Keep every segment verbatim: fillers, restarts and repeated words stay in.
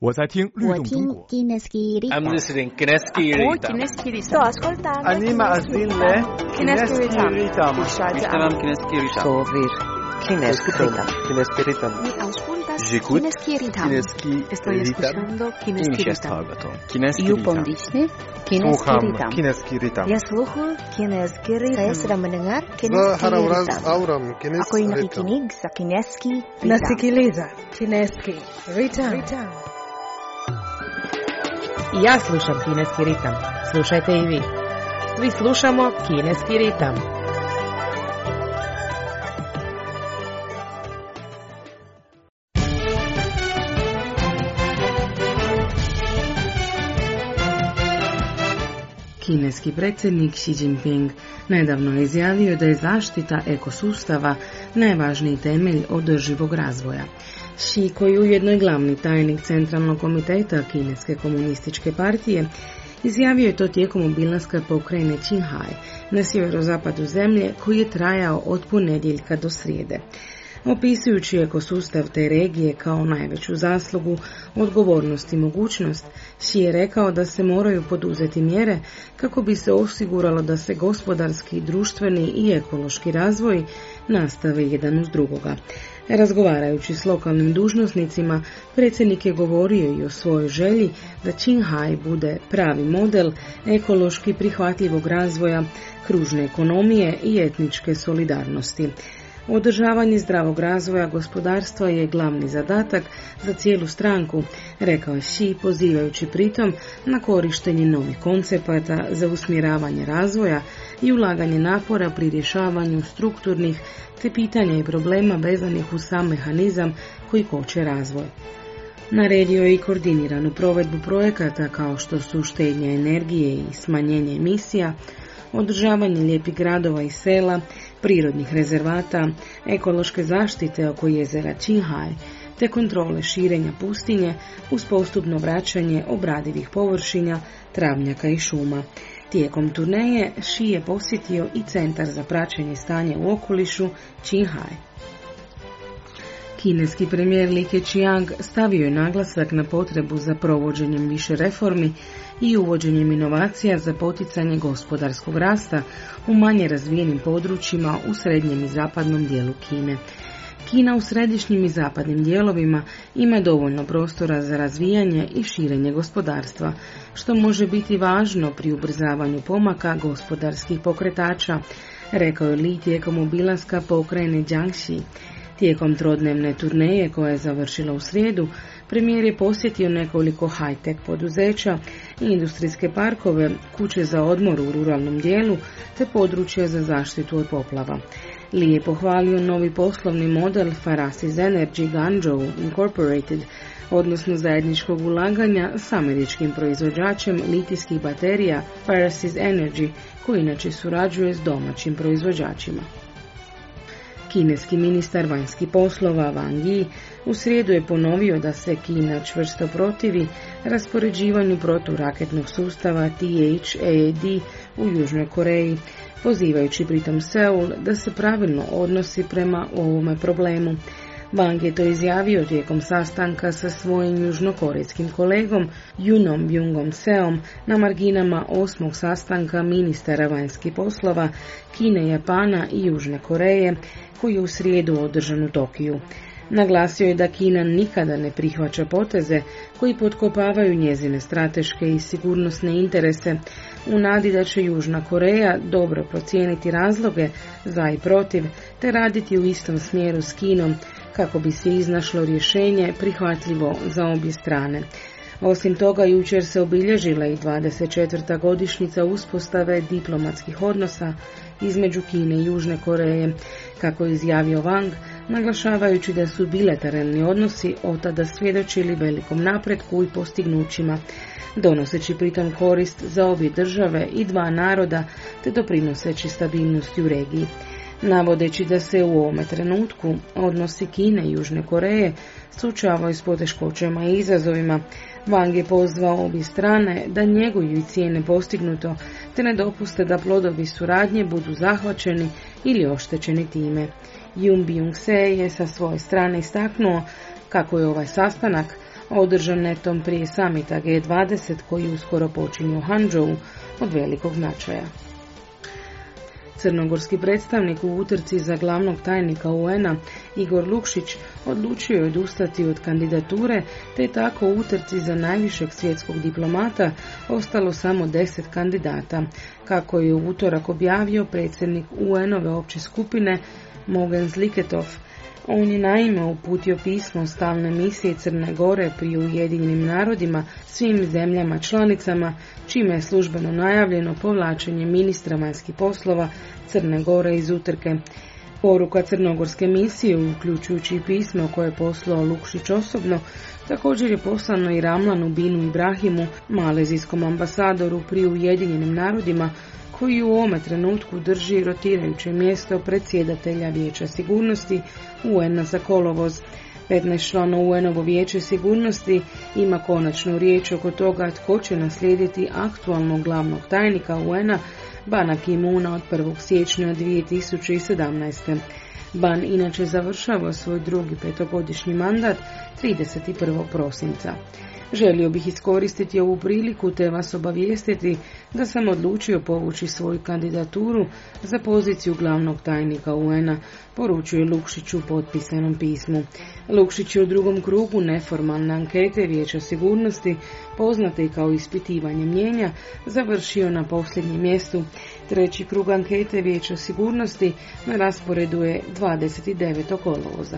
我在听律动中国。 I'm listening Kineski Ritam. Sto ascoltando. Anima azille Kineski Ritam. Ishtaram Kineski Ritam. Sovir Kineski Ritam. Kineski Ritam. Mi auscultas J'écoute Kineski Ritam. Kineski Estoy escuchando Kineski Ritam. Kineski You Ritam. pondisne Kineski Sluham Ritam. Kineski Ritam. Ya sluhu Kineski Ritam. Saya sedang mendengar Za Kineski haravraz Ritam. auram Ako Kineski yung Ritam. nakikinig sa Kineski Ritam. Nasikiliza Kineski Ritam. I ja slušam Kineski ritam. Slušajte i vi. Svi slušamo Kineski ritam. Kineski predsjednik Xi Jinping nedavno je izjavio da je zaštita ekosustava najvažniji temelj održivog razvoja. Xi, koji je ujedno i glavni tajnik Centralnog komiteta Kineske komunističke partije, izjavio je to tijekom obilaska pokrajine Qinghai na sjeverozapadu zemlje koji je trajao od ponedjeljka do srijede. Opisujući ekosustav te regije kao najveću zaslugu, odgovornost i mogućnost, Xi je rekao da se moraju poduzeti mjere kako bi se osiguralo da se gospodarski, društveni i ekološki razvoj nastave jedan uz drugoga. Razgovarajući s lokalnim dužnosnicima, predsjednik je govorio i o svojoj želji da Qinghai bude pravi model ekološki prihvatljivog razvoja, kružne ekonomije i etničke solidarnosti. Održavanje zdravog razvoja gospodarstva je glavni zadatak za cijelu stranku, rekao je Xi, pozivajući pritom na korištenje novih koncepata za usmjeravanje razvoja i ulaganje napora pri rješavanju strukturnih te pitanja i problema vezanih uz sam mehanizam koji koče razvoj. Naredio je i koordiniranu provedbu projekata kao što su štednja energije i smanjenje emisija, održavanje lijepih gradova i sela, prirodnih rezervata, ekološke zaštite oko jezera Qinghai, te kontrole širenja pustinje uz postupno vraćanje obradivih površina, travnjaka i šuma. Tijekom turneje Xi je posjetio i centar za praćenje stanja u okolišu Qinghai. Kineski premijer Li Keqiang stavio je naglasak na potrebu za provođenjem više reformi i uvođenjem inovacija za poticanje gospodarskog rasta u manje razvijenim područjima u srednjem i zapadnom dijelu Kine. Kina u središnjim i zapadnim dijelovima ima dovoljno prostora za razvijanje i širenje gospodarstva, što može biti važno pri ubrzavanju pomaka gospodarskih pokretača, rekao je Li tijekom obilaska pokrajine Jiangxi. Tijekom trodnevne turneje koja je završila u srijedu, premijer je posjetio nekoliko high-tech poduzeća i industrijske parkove, kuće za odmor u ruralnom dijelu te područja za zaštitu od poplava. Li je pohvalio novi poslovni model Farasis Energy Guangzhou Incorporated, odnosno zajedničkog ulaganja s američkim proizvođačem litijskih baterija Farasis Energy, koji inače surađuje s domaćim proizvođačima. Kineski ministar vanjskih poslova Wang Yi u srijedu je ponovio da se Kina čvrsto protivi raspoređivanju proturaketnog sustava T H A D u Južnoj Koreji, pozivajući pritom Seul da se pravilno odnosi prema ovome problemu. Wang je to izjavio tijekom sastanka sa svojim južnokorejskim kolegom Yunom Byung-om Seom na marginama osmog sastanka ministara vanjskih poslova Kine, Japana i Južne Koreje, koji je u srijedu održan u Tokiju. Naglasio je da Kina nikada ne prihvaća poteze koji potkopavaju njezine strateške i sigurnosne interese, u nadi da će Južna Koreja dobro procijeniti razloge za i protiv te raditi u istom smjeru s Kinom kako bi se iznašlo rješenje prihvatljivo za obje strane. Osim toga, jučer se obilježila i dvadeset četvrta godišnjica uspostave diplomatskih odnosa između Kine i Južne Koreje, kako je izjavio Wang, naglašavajući da su bilateralni odnosi od tada svjedočili velikom napretku i postignućima, donoseći pritom korist za obje države i dva naroda te doprinoseći stabilnosti u regiji. Navodeći da se u ovome trenutku odnosi Kine i Južne Koreje suočavaju s poteškoćama i izazovima, Wang je pozvao obje strane da njeguju cijene postignuto te ne dopuste da plodovi suradnje budu zahvaćeni ili oštećeni time. Yun Byung-se je sa svoje strane istaknuo kako je ovaj sastanak održan netom prije samita G dvadeset koji uskoro počinje u Hangzhou, od velikog značaja. Crnogorski predstavnik u utrci za glavnog tajnika U N-a Igor Lukšić odlučio je odustati od kandidature, te tako u utrci za najvišeg svjetskog diplomata ostalo samo deset kandidata, kako je u utorak objavio predsjednik U N-ove opće skupine Mogen Zliketov. On je naime uputio pismo stalne misije Crne Gore pri Ujedinjenim narodima svim zemljama članicama, čime je službeno najavljeno povlačenje ministra vanjskih poslova Crne Gore iz utrke. Poruka crnogorske misije, uključujući pismo koje je poslao Lukšić osobno, također je poslano i Ramlanu Binu Ibrahimu, malezijskom ambasadoru pri Ujedinjenim narodima, koji u ovome trenutku drži rotirajuće mjesto predsjedatelja Vijeća sigurnosti U N-a za kolovoz. petnaest članova U N-ovo Vijeće sigurnosti ima konačnu riječ oko toga tko će naslijediti aktualnog glavnog tajnika U N-a Bana Ki-moona od prvog siječnja dvije tisuće sedamnaeste. Ban inače završava svoj drugi petogodišnji mandat trideset prvog prosinca. Želio bih iskoristiti ovu priliku te vas obavijestiti da sam odlučio povući svoju kandidaturu za poziciju glavnog tajnika U N-a, poručuje Lukšić u potpisanom pismu. Lukšić je u drugom krugu neformalne ankete Vijeća sigurnosti, poznate i kao ispitivanje mnijenja, završio na posljednjem mjestu. Treći krug ankete Vijeća sigurnosti na rasporedu je dvadeset devetog kolovoza.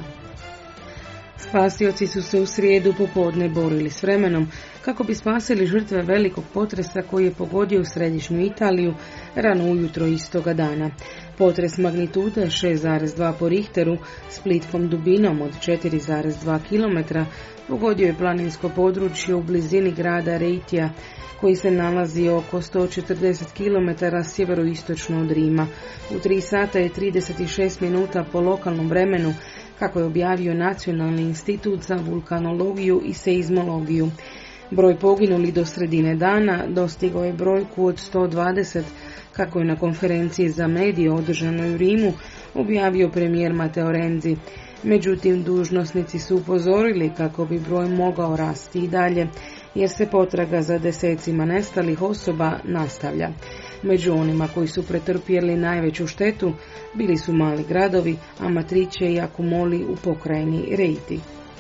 Spasioci su se u srijedu popodne borili s vremenom kako bi spasili žrtve velikog potresa koji je pogodio u središnju Italiju rano ujutro istoga dana. Potres magnitude šest zarez dva po Richteru s plitkom dubinom od četiri zarez dva kilometra pogodio je planinsko područje u blizini grada Reitija, koji se nalazi oko sto četrdeset kilometara sjeveroistočno od Rima. U tri sata i trideset šest minuta po lokalnom vremenu, kako je objavio Nacionalni institut za vulkanologiju i seizmologiju. Broj poginulih do sredine dana dostigao je brojku od sto dvadeset, kako je na konferenciji za medije održanoj u Rimu objavio premijer Matteo Renzi. Međutim, dužnosnici su upozorili kako bi broj mogao rasti i dalje, jer se potraga za desecima nestalih osoba nastavlja. Među onima koji su pretrpjeli najveću štetu bili su mali gradovi, Amatrice i Akumoli u pokrajini Reiti.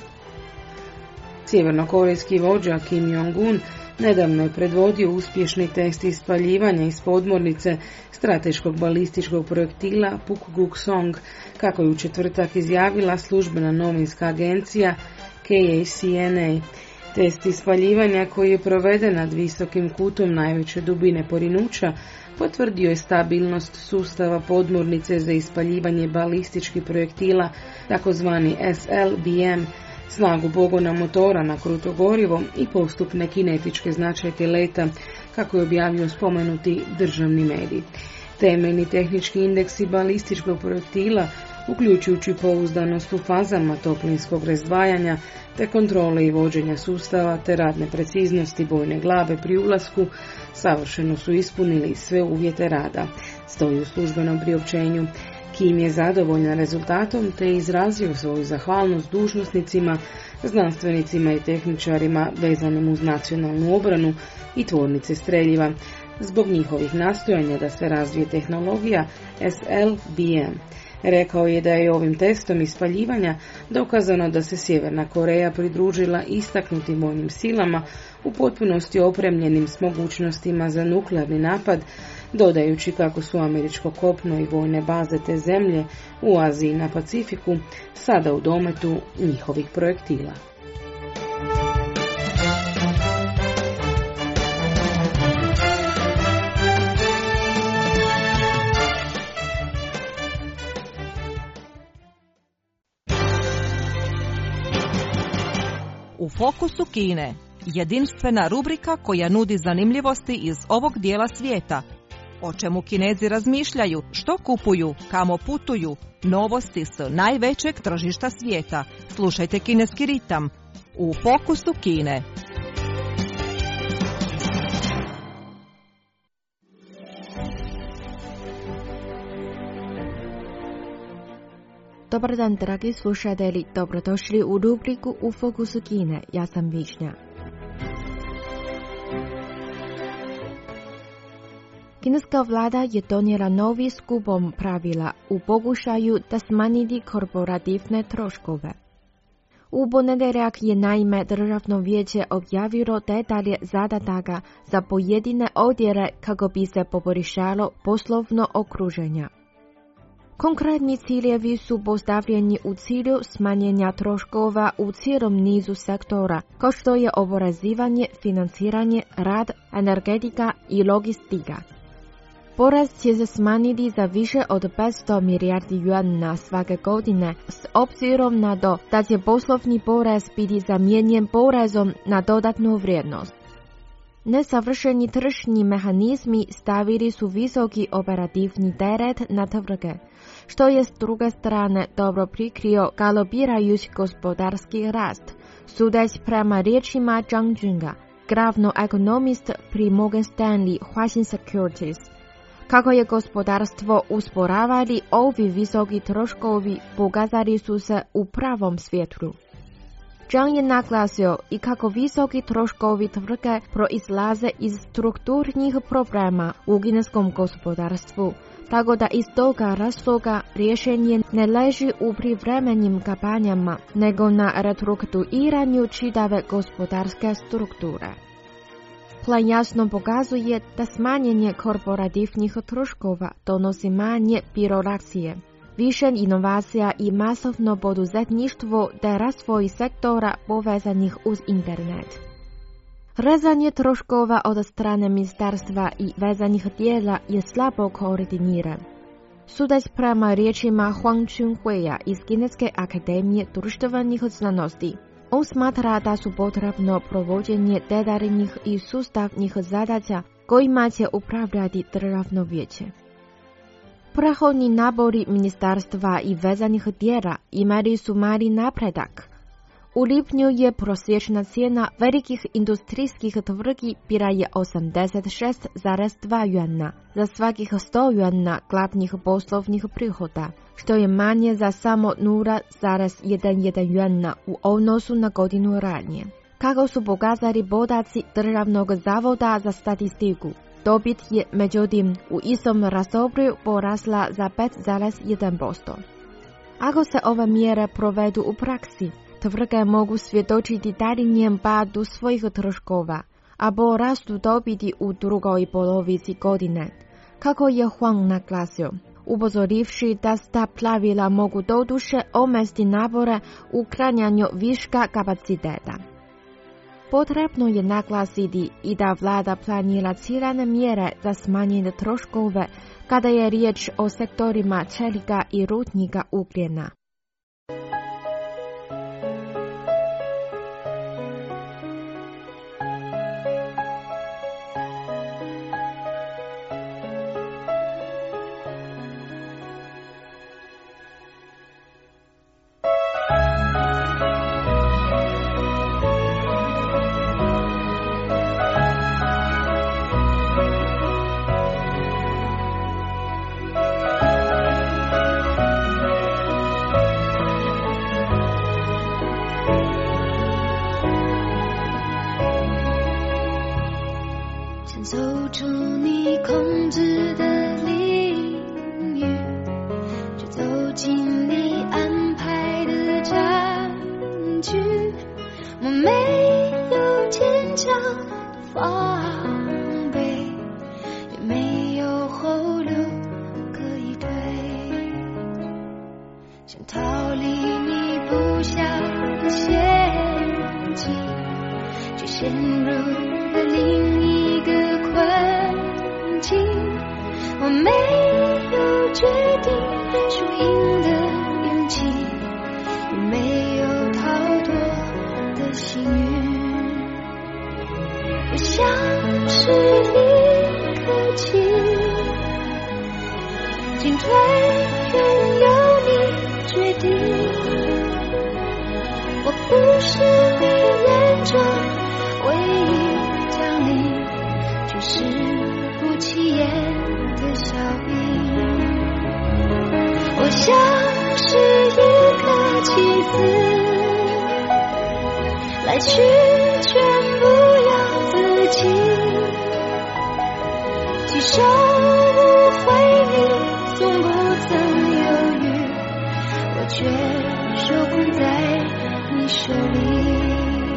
Sjevernokorejski vođa Kim Jong-un nedavno je predvodio uspješni test ispaljivanja iz podmornice strateškog balističkog projektila Pukguksong, kako je u četvrtak izjavila službena novinska agencija K A C N A. Test ispaljivanja, koji je proveden nad visokim kutom najveće dubine porinuća, potvrdio je stabilnost sustava podmornice za ispaljivanje balističkih projektila, takozvani S L B M, snagu pogona motora na kruto gorivo i postupne kinetičke značajke leta, kako je objavio spomenuti državni medij. Temeljni tehnički indeksi balističkog projektila, uključujući pouzdanost u fazama toplinskog razdvajanja, te kontrole i vođenja sustava, te radne preciznosti bojne glave pri ulasku, savršeno su ispunili sve uvjete rada, stoji u službenom priopćenju. Kim je zadovoljan rezultatom te je izrazio svoju zahvalnost dužnosnicima, znanstvenicima i tehničarima vezanim uz nacionalnu obranu i tvornice streljiva, zbog njihovih nastojanja da se razvije tehnologija S L B M. Rekao je da je ovim testom ispaljivanja dokazano da se Sjeverna Koreja pridružila istaknutim vojnim silama u potpunosti opremljenim s mogućnostima za nuklearni napad, dodajući kako su američko kopno i vojne baze te zemlje u Aziji i na Pacifiku sada u dometu njihovih projektila. U fokusu Kine, jedinstvena rubrika koja nudi zanimljivosti iz ovog dijela svijeta. O čemu Kinezi razmišljaju, što kupuju, kamo putuju, novosti s najvećeg tržišta svijeta. Slušajte Kineski ritam u fokusu Kine. Dobar dan, dragi slušatelji, dobrodošli u rubriku U fokusu Kine. Ja sam Višnja. Kineska vlada je donijela novi skupom pravila u pokušaju da smanjiti korporativne troškove. U ponedjeljak je naime Državno vijeće objavilo detalje zadataka za pojedine odjele kako bi se poboljšalo poslovno okruženje. Konkretni ciljevi su postavljeni u cilju smanjenja troškova u cijelom nizu sektora, kao što je oporezivanje, financiranje, rad, energetika i logistika. Porez će se smanjiti za više od petsto milijardi juana svake godine s obzirom na to da će poslovni porez biti zamijenjen porezom na dodatnu vrijednost. Nesavršeni tržišni mehanizmi stavili su visoki operativni teret na tvrtke, što je s druge strane dobro prikrio galopirajući gospodarski rast, sudeći prema riječima Zhang Junga, glavnog ekonomist pri Morgan Stanley Huaxin Securities. Kako je gospodarstvo usporavali, ovi visoki troškovi pokazali su se u pravom svjetlu. Zhang je naglasio i kako visoki troškovi tvrtke proizlaze iz strukturnih problema u kineskom gospodarstvu, tako da iz toga razloga rješenje ne leži u privremenim kampanjama, nego na restrukturiranju čitave gospodarske strukture. Plan jasno pokazuje da smanjenje korporativnih troškova donosi manje birokracije, više inovacija i masovno poduzetništvo te razvoj sektora povezanih uz internet. Rezanje troškova od strane ministarstva i vezanih tijela je slabo koordiniran. Sudeći prema riječima Huang Chunhuia iz Kineske akademije društvenih znanosti, on smatra da su potrebno provođenje detaljnih i sustavnih zadaća kojima će upravljati Državno vijeće. Prethodni nabori ministarstva i vezanih tijela imali su mali napredak. U lipnju je prosječna cijena velikih industrijskih tvrtki bila je osamdeset šest zarez dva juana za svakih sto juana glavnih poslovnih prihoda, što je manje za samo nula zarez jedan juana u odnosu na godinu ranije. Kako su pokazali podaci Državnog zavoda za statistiku, dobit je međutim u istom razdoblju porasla za pet zarez jedan posto. Ako se ove mjere provedu u praksi, tvrtke mogu svjedočiti daljnjem padu svojih troškova, a po rastu dobiti u drugoj polovici godine, kako je Huang naglasio, upozorivši da sta pravila mogu doduše omesti napore u uklanjanju viška kapaciteta. Potrebno je naglasiti i da vlada planira ciljane mjere za smanjenje troškove kada je riječ o sektorima čelika i rudnika ugljena. 我像是一妻子，来去全不要自己，几手不回你，从不曾犹豫，我却手捧在你手里。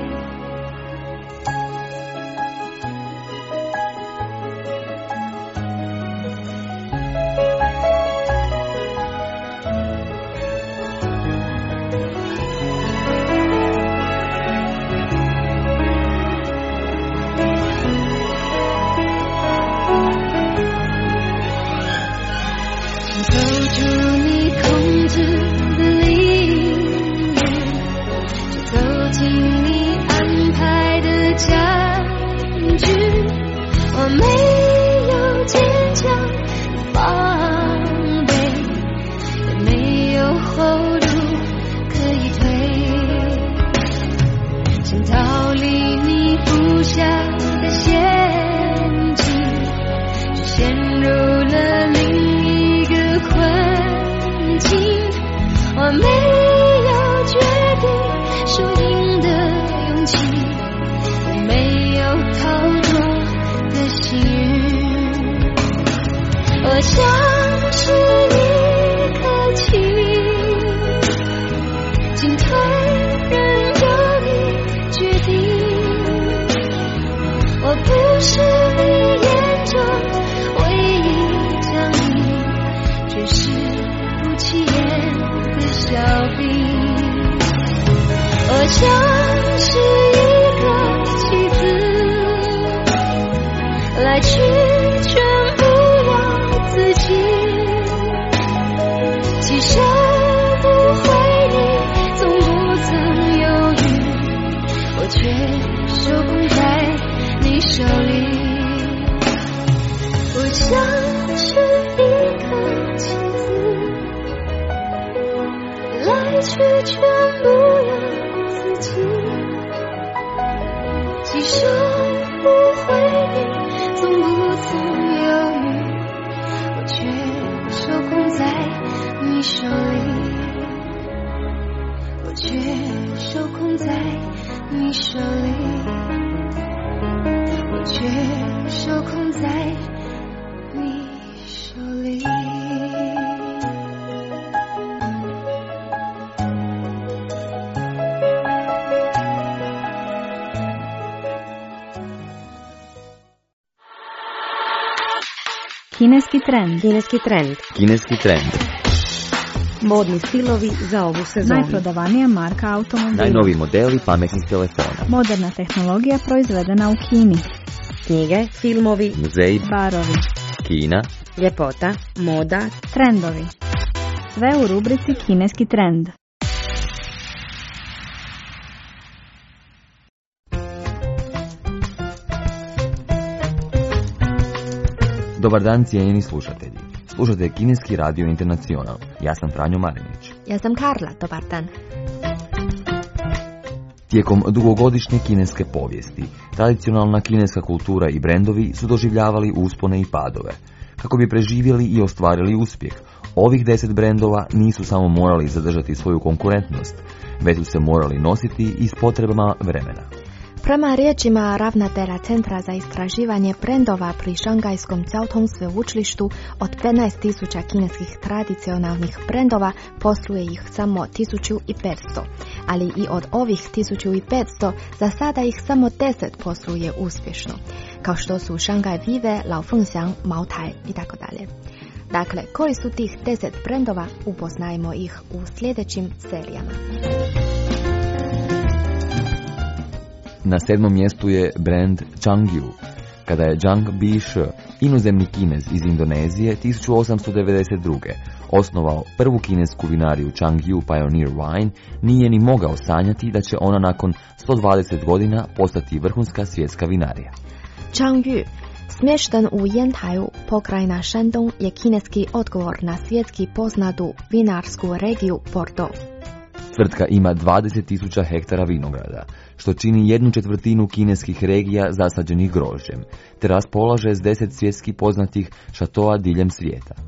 Kineski trend. Kineski trend. Kineski trend. Modni stilovi za ovu sezonu. Najprodavanija marka automobila. Najnoviji modeli pametnih telefona. Moderna tehnologija proizvedena u Kini. Knjige, filmovi, muzeji, barovi, Kina, ljepota, moda, trendovi. Sve u rubrici Kineski trend. Dobar dan, cijenjeni slušatelji. Slušate Kineski radio Internacional. Ja sam Franjo Marinić. Ja sam Karla, dobar dan. Tijekom dugogodišnje kineske povijesti, tradicionalna kineska kultura i brendovi su doživljavali uspone i padove. Kako bi preživjeli i ostvarili uspjeh, ovih deset brendova nisu samo morali zadržati svoju konkurentnost, već su se morali nositi i s potrebama vremena. Prema riječima ravnatelja Centra za istraživanje brendova pri Šangajskom Caotong sveučilištu, od petnaest tisuća kineskih tradicionalnih brendova posluje ih samo tisuću petsto, ali i od ovih tisuću petsto za sada ih samo deset posluje uspješno, kao što su Shanghai Vive, Lao Fengxiang, Mao Tai i tako dalje. Dakle, koji su tih deset brendova, upoznajmo ih u sljedećim serijama. Na sedmom mjestu je brand Changyu. Kada je Zhang Bishi, inozemni Kinez iz Indonezije, tisuću osamsto devedeset druge osnovao prvu kinesku vinariju Changyu Pioneer Wine, nije ni mogao sanjati da će ona nakon sto dvadeset godina postati vrhunska svjetska vinarija. Changyu, smješten u Yantaju, pokrajina Shandong, je kineski odgovor na svjetski poznatu vinarsku regiju Bordeaux. Tvrtka ima dvadeset tisuća hektara vinograda, što čini jednu četvrtinu kineskih regija zasađenih grožđem, te raspolaže s deset svjetski poznatih šatoa diljem svijeta.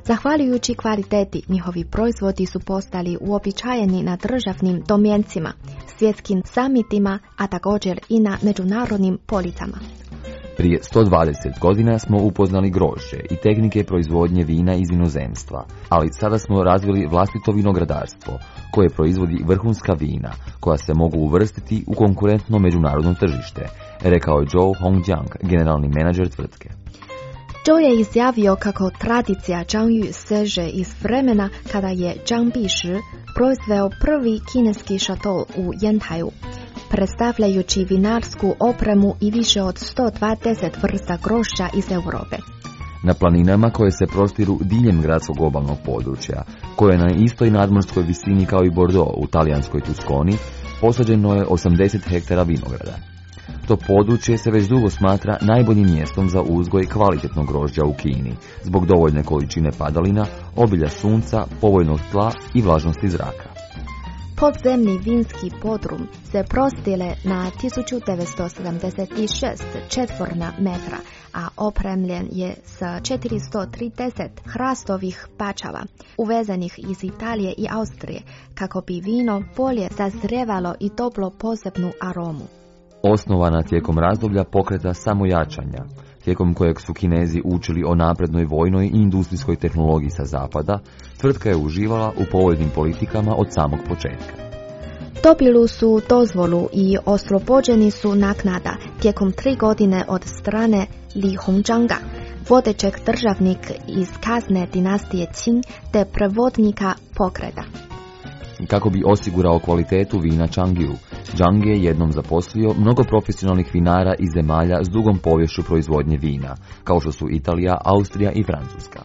Zahvaljujući kvaliteti, njihovi proizvodi su postali uobičajeni na državnim domjencima, svjetskim samitima, a također i na međunarodnim policama. Prije sto dvadeset godina smo upoznali grožđe i tehnike proizvodnje vina iz inozemstva, ali sada smo razvili vlastito vinogradarstvo, koje proizvodi vrhunska vina, koja se mogu uvrstiti u konkurentno međunarodno tržište, rekao je Zhou Hongjiang, generalni menadžer tvrtke. Zhou je izjavio kako tradicija Zhangyu seže iz vremena kada je Zhang Bishi proizveo prvi kineski šatol u Yantaju, predstavljajući vinarsku opremu i više od sto dvadeset vrsta grožđa iz Europe. Na planinama koje se prostiru diljem gradskog obalnog područja, koje je na istoj nadmorskoj visini kao i Bordeaux u talijanskoj Tuskoni, posađeno je osamdeset hektara vinograda. To područje se već dugo smatra najboljim mjestom za uzgoj kvalitetnog grožđa u Kini, zbog dovoljne količine padalina, obilja sunca, povoljnog tla i vlažnosti zraka. Podzemni vinski podrum se prostire na tisuću devetsto sedamdeset šest četvorna metra, a opremljen je sa četiristo trideset hrastovih pačava, uvezenih iz Italije i Austrije, kako bi vino bolje sazrijevalo i dobilo posebnu aromu. Osnovana tijekom razdoblja pokreta samojačanja, tijekom kojeg su Kinezi učili o naprednoj vojnoj i industrijskoj tehnologiji sa zapada, tvrtka je uživala u povoljnim politikama od samog početka. Dobili su dozvolu i oslobođeni su naknada tijekom tri godine od strane Li Hongzhanga, vodećeg državnika iz kasne dinastije Qing te prevodnika pokreta. Kako bi osigurao kvalitetu vina Changyu, Zhang je jednom zaposlio mnogo profesionalnih vinara iz zemalja s dugom poviješću proizvodnje vina, kao što su Italija, Austrija i Francuska.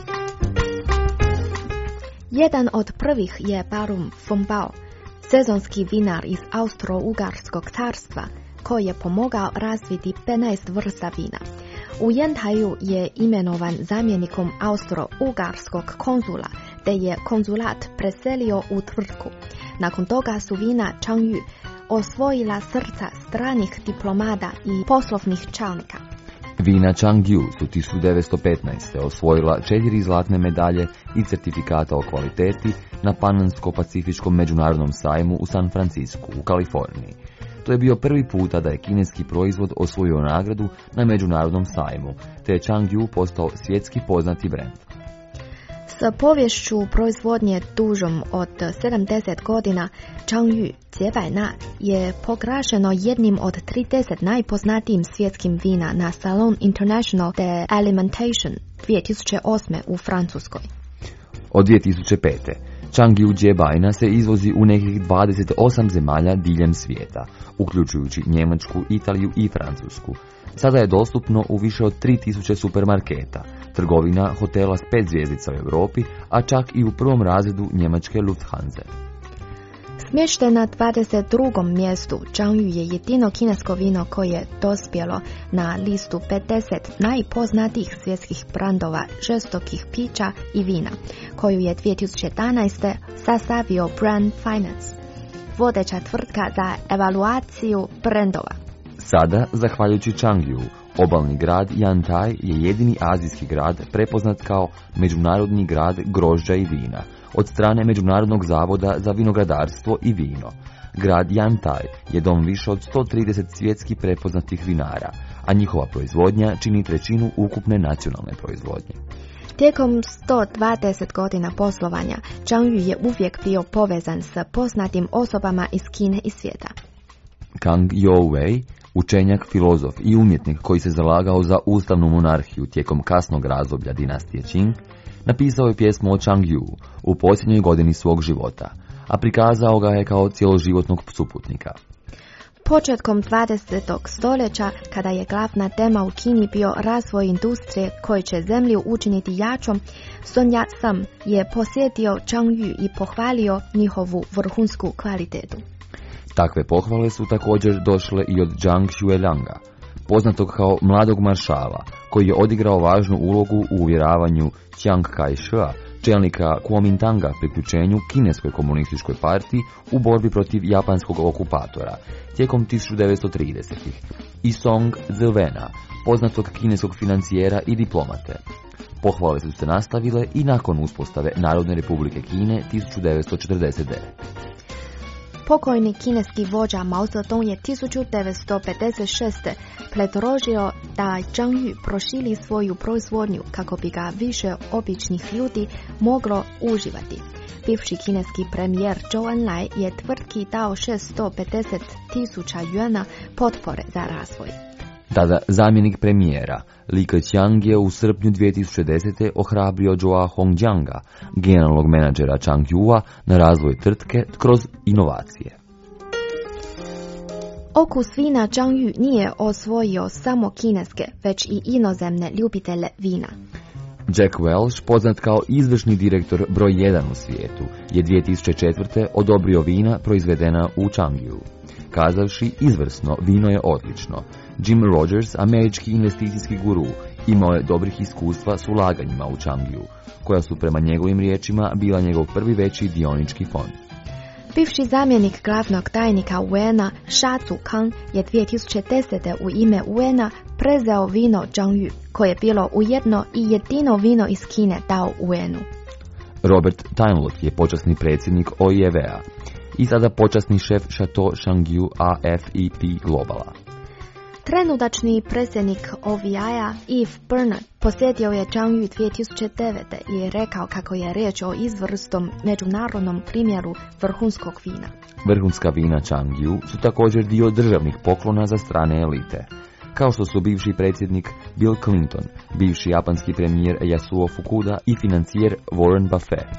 Jedan od prvih je Barum Fongbao, sezonski vinar iz Austro-Ugarskog carstva, koji je pomogao razviti petnaest vrsta vina. U Yantaju je imenovan zamjenikom Austro-Ugarskog konzula, te je konzulat preselio u tvrtku. Nakon toga su vina Changyu osvojila srca stranih diplomata i poslovnih čelnika. Vina Changyu su tisuću devetsto petnaeste. osvojila četiri zlatne medalje i certifikata o kvaliteti na Panamsko-pacifičkom međunarodnom sajmu u San Francisku u Kaliforniji. To je bio prvi puta da je kineski proizvod osvojio nagradu na međunarodnom sajmu, te je Changyu postao svjetski poznati brend. S poviješću proizvodnje dužom od sedamdeset godina, Changyu Jiebainan je proglašeno jednim od trideset najpoznatijim svjetskim vina na Salon International de Alimentation dvije tisuće osme. u Francuskoj. Od dvije tisuće pete. Changyu Jiebainan se izvozi u nekih dvadeset osam zemalja diljem svijeta, uključujući Njemačku, Italiju i Francusku. Sada je dostupno u više od tri tisuće supermarketa, trgovina, hotela s pet zvjezdica u Europi, a čak i u prvom razredu njemačke Lufthansa. Smješten na dvadeset drugom mjestu, Changyu je jedino kinesko vino koje je dospjelo na listu pedeset najpoznatijih svjetskih brandova žestokih pića i vina, koju je dvije tisuće jedanaeste. sastavio Brand Finance, vodeća tvrtka za evaluaciju brandova. Sada, zahvaljujući Changyu, obalni grad Yantai je jedini azijski grad prepoznat kao međunarodni grad grožđa i vina od strane Međunarodnog zavoda za vinogradarstvo i vino. Grad Yantai je dom više od sto trideset svjetski prepoznatih vinara, a njihova proizvodnja čini trećinu ukupne nacionalne proizvodnje. Tijekom sto dvadeset godina poslovanja, Changyu je uvijek bio povezan s poznatim osobama iz Kine i svijeta. Kang Youwei, učenjak, filozof i umjetnik koji se zalagao za ustavnu monarhiju tijekom kasnog razdoblja dinastije Qing, napisao je pjesmu o Changyu u posljednjoj godini svog života, a prikazao ga je kao cjeloživotnog suputnika. Početkom dvadesetog stoljeća, kada je glavna tema u Kini bio razvoj industrije koji će zemlju učiniti jačom, Sun Yat-sen je posjetio Changyu i pohvalio njihovu vrhunsku kvalitetu. Takve pohvale su također došle i od Zhang Xuelianga, poznatog kao mladog maršala, koji je odigrao važnu ulogu u uvjeravanju Chiang Kai-sheka, čelnika Kuomintanga, priključenju kineskoj komunističkoj partiji u borbi protiv japanskog okupatora tijekom tisuću devetsto tridesetih. i Song Zilvena, poznatog kineskog financijera i diplomate. Pohvale su se nastavile i nakon uspostave Narodne republike Kine tisuću devetsto četrdeset devete. Pokojni kineski vođa Mao Zedong je tisuću devetsto pedeset šeste. predložio da Zhang Yu proširi svoju proizvodnju kako bi ga više običnih ljudi moglo uživati. Bivši kineski premijer Zhou Enlai je tvrtki dao šesto pedeset tisuća juana potpore za razvoj. Tada zamjenik premijera Li Keqiang je u srpnju dvije tisuće desete ohrabrio Zhou Hongjianga, generalnog menadžera Chang Yua, na razvoj tvrtke kroz inovacije. Okus vina Zhang Yu nije osvojio samo kineske, već i inozemne ljubitelje vina. Jack Welch, poznat kao izvršni direktor broj jedan u svijetu, je dvije tisuće četvrte odobrio vina proizvedena u Changiu, kazavši izvrsno, vino je odlično. Jim Rogers, američki investicijski guru, imao je dobrih iskustva s ulaganjima u Changiu, koja su prema njegovim riječima bila njegov prvi veći dionički fond. Bivši zamjenik glavnog tajnika U N-a Sha Zukang je dvije tisuće desete u ime U N-a prezeo vino Zhang Yu, koje je bilo ujedno i jedino vino iz Kine dao U N-u. Robert Timlock je počasni predsjednik O I E V-a i sada počasni šef Chateau Changiu A F E P Globala. Trenutačni predsjednik O V I-a Yves Bernard posjetio je Zhang Yu dvije tisuće devete i rekao kako je riječ o izvrsnom međunarodnom primjeru vrhunskog vina. Vrhunska vina Changiu su također dio državnih poklona za strane elite, kao što su bivši predsjednik Bill Clinton, bivši japanski premijer Yasuo Fukuda i financijer Warren Buffett.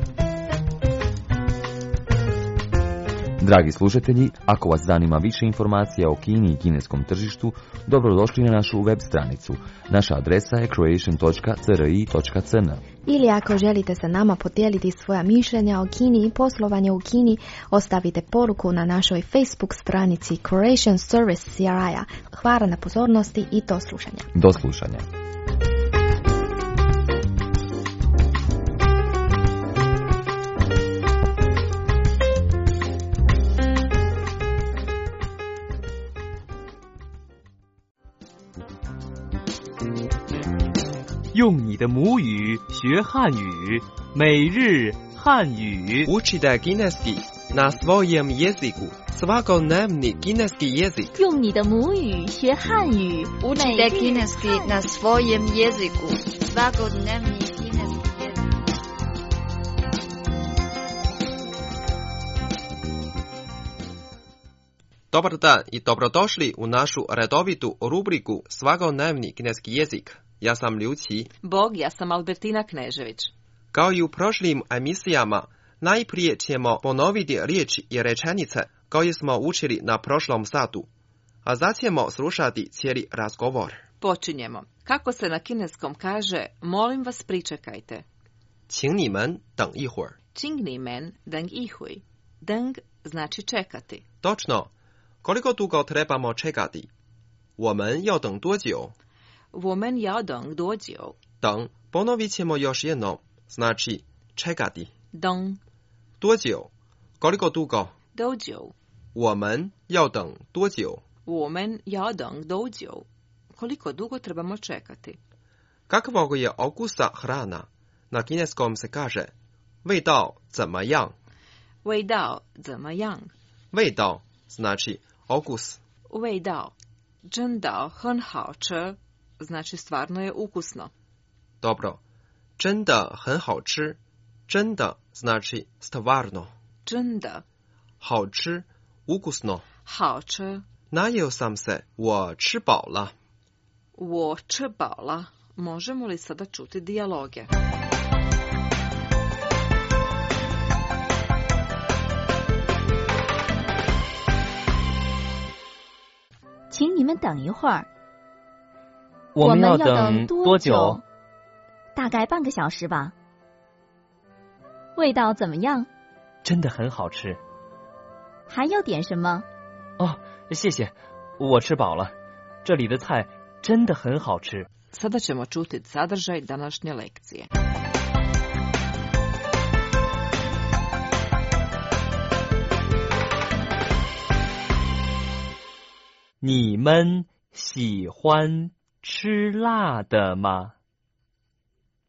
Dragi slušatelji, ako vas zanima više informacija o Kini i kineskom tržištu, dobrodošli na našu web stranicu. Naša adresa je croatian dot c r i dot c n. Ili ako želite sa nama podijeliti svoja mišljenja o Kini i poslovanje u Kini, ostavite poruku na našoj Facebook stranici Croatian Service C R I-a. Hvala na pozornosti i do slušanja. Do slušanja. 用你的母语学汉语，每日汉语。 Učite kineski na svojem jeziku. Svakodnevni kineski jezik. 用你的母语学汉语。 Učite kineski na svojem jeziku. Svakodnevni kineski jezik. Dobar dan i dobrodošli u našu redovitu rubriku Svakodnevni kineski jezik. Ja sam Liu Qi. Bog, ja sam Albertina Knežević. Kao i u prošlim emisijama, najprije ćemo ponoviti riječi i rečenice koje smo učili na prošlom satu, a zaćemo slušati cijeli razgovor. Počinjemo. Kako se na kineskom kaže, molim vas pričekajte? 请你们等一会儿. 请你们等一会. Deng znači čekati. Točno. Koliko dugo trebamo čekati? 我们要等多久? 我们要等多久? 等 ponovit ćemo još jednom, znači čekati. 等多久 koliko dugo? 多久? 我们要等多久? 我们要等多久? Koliko dugo trebamo čekati? Kakvog je okusa hrana? Na kineskom se kaže 味道怎么样? 味道怎么样? 味道 znači okus. 味道真的很好吃. Znači stvarno je ukusno. Dobro. 真的很好吃. 真的 znači stvarno. 真的好吃 ukusno. 好吃 Najeo sam se. 我吃饱了. 我吃饱了. Možemo li sada čuti dijaloge? 请你们等一会儿。 我们要等多久？ 大概半个小时吧。 味道怎么样？ 真的很好吃。 还要点什么？ 哦，谢谢，我吃饱了。这里的菜真的很好吃。 Sada ćemo čuti sadržaj današnje lekcije. 你们喜欢吃辣的吗？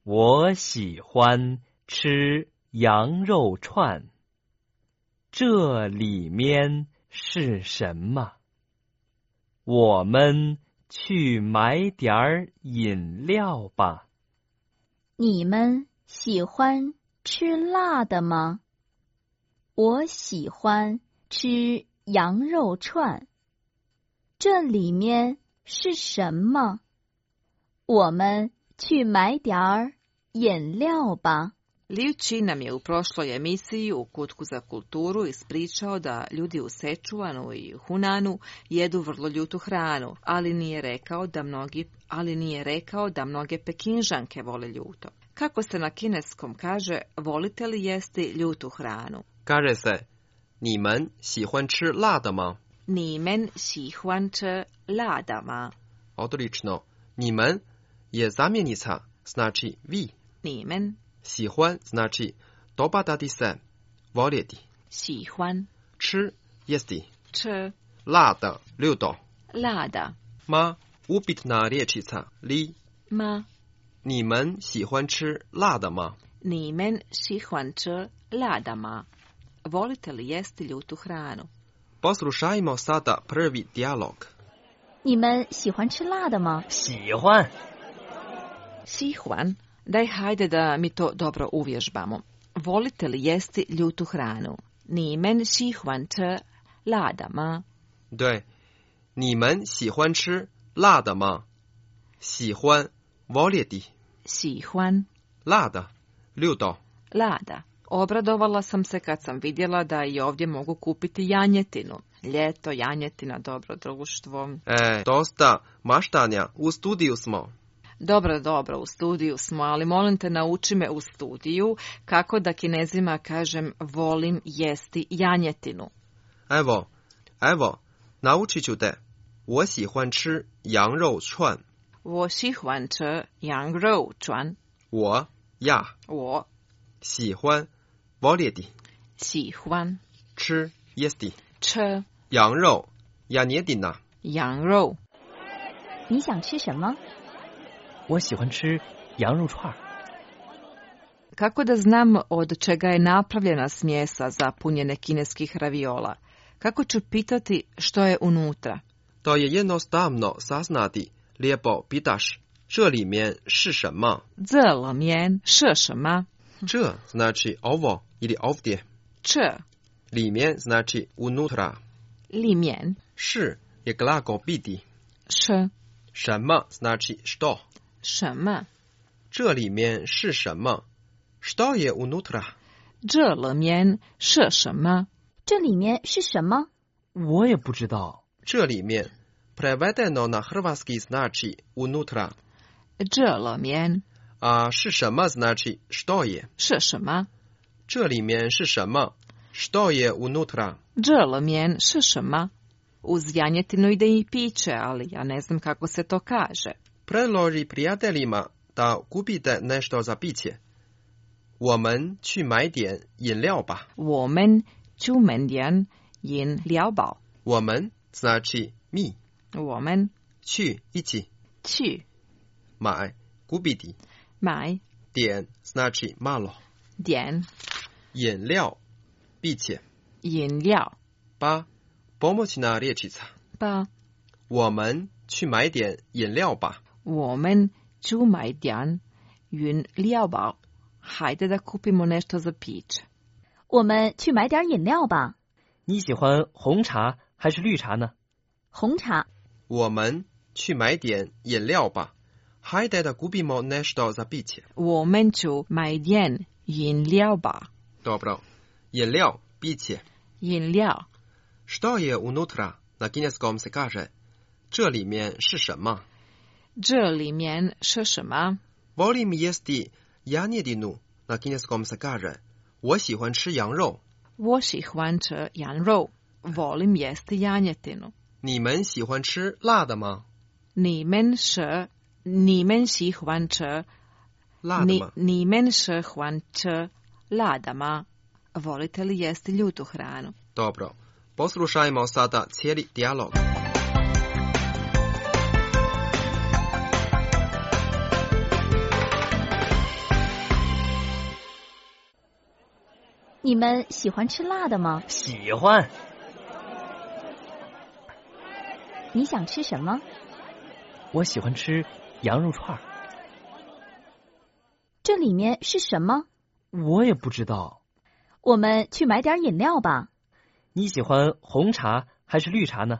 我喜欢吃羊肉串。这里面是什么？我们去买点儿饮料吧。 你们喜欢吃辣的吗？我喜欢吃羊肉串。这里面是什么？我们去买点儿饮料吧。 Liu Qi nam je u prošloj emisiji u Kutku za kulturu ispričao da ljudi u Sečuanu i Hunanu jedu vrlo ljutu hranu, ali nije rekao da mnogi, ali nije rekao da mnoge Pekinžanke vole ljuto. Kako se na kineskom kaže, volite li jesti ljutu hranu? Kaže se, 你们喜欢吃辣的吗? 你们喜欢吃辣的吗? Odlično. 你们 je zamjenica, znači vi. 你们喜欢 znači dopadati se, voljeti. 喜欢吃 jesti. 吃 Lada, ljuto. lada. Ma, upitna riječica, li. Ma. 你们喜欢吃辣的吗? 你们喜欢吃辣的吗? Volite li jesti ljutu hranu? Poslušajmo sada prvi dijalog. 你们喜欢吃辣的吗？ 喜欢。 喜欢 Daj hajde da mi to dobro uvježbamo. Volite li jesti ljutu hranu? 你们喜欢吃辣的吗？ 对，你们喜欢吃辣的吗？喜欢 voljeti. 喜欢 Lada, ljuto. lada. Obradovala sam se kad sam vidjela da i ovdje mogu kupiti janjetinu. Ljeto, janjetina, dobro društvo. E, dosta maštanja. U studiju smo. Dobro, dobro, u studiju smo, ali molim te nauči me u studiju kako da Kinezima kažem volim jesti janjetinu. Evo, evo, naučit ću te. 我喜欢吃羊肉串。 我喜欢吃羊肉串。 我 ja 我喜欢 voljeti 喜欢吃 jesti 吃羊肉 janjetina 羊肉。 你想吃什么？ 我喜欢吃羊肉串。 Kako da znam od čega je napravljena smjesa za punjene kineskih raviola? Kako ću pitati što je unutra? To je jednostavno saznati. Lijepo pitaš, 这里面是什么? 这里面是什么? 这 znači ovo ili ovdje. 这里面 znači unutra. 里面是 je glagol biti. 是什么 znači što. 什么这里面是什么? Što je unutra? 这里面是什么？ 这里面是什么？ 我也不知道。 这里面 prevedeno na hrvatski znači unutra. 这里面 a 是什么 znači što je. 是什么？ 这里面是什么 što je unutra. 这里面是什么？ Uz janjetinu ide i piće, ali ja ne znam kako se to kaže. Predloži prijateljima da kupite nešto za piće. 我们去买点饮料吧。 我们去买点饮料吧。 我们 znači mi. 我们去一起。 去买 kupiti. 买点 znači malo. 点饮料 piće. 饮料 ba pomoćna riječica. ba 我们去买点饮料吧。 我们去买点饮料吧。Hajde da kupimo nešto za piće. 我们去买点饮料吧。 你喜欢红茶还是绿茶呢？ 红茶。 我们去买点饮料吧。Hajde da kupimo nešto za piće. 我们去买点饮料吧。 Dobro. 饮料 piće. 饮料。 Što je unutra? Na kineskom se kaže 这里面是什么？ 这里面是什么？ Volim jesti janjedinu. Na kineskom se kaže 我喜欢吃羊肉。 我喜欢吃羊肉。Volim jesti janjetinu. 你们喜欢吃辣的吗？ 你们是你们喜欢吃辣的吗？ 你们喜欢吃辣的吗？ Volite li jesti ljutu hranu? Dobro. Poslušajmo sada cijeli dijalog. 你你们喜欢吃辣的吗？ 喜欢。 你想吃什么？ 我喜欢吃羊肉串。 这里面是什么？ 我也不知道。 我们去买点饮料吧。 你喜欢红茶还是绿茶呢？